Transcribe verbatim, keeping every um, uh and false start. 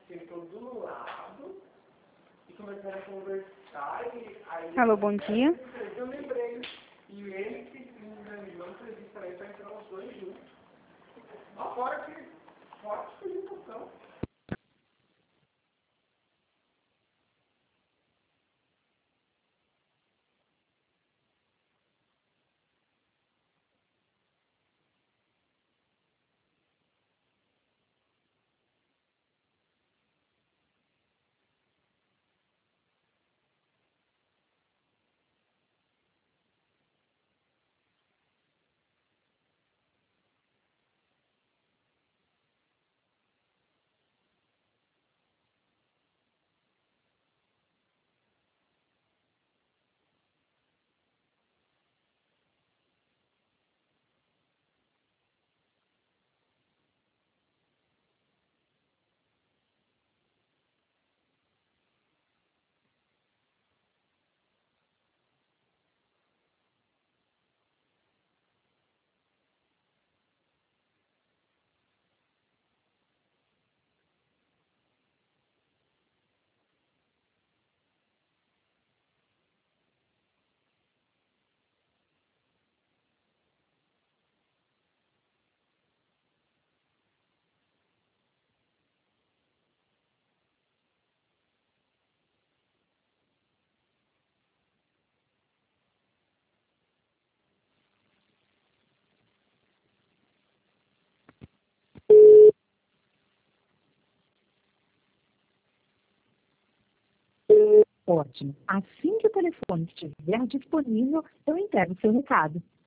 sentou do lado e começaram a conversar e aí... Alô, bom dia. Eu lembrei, e ele que me organizou uma entrevista aí para entrar os dois juntos. Uma fora que forte apresentação. Ótimo. Assim que o telefone estiver disponível, eu entrego o seu recado.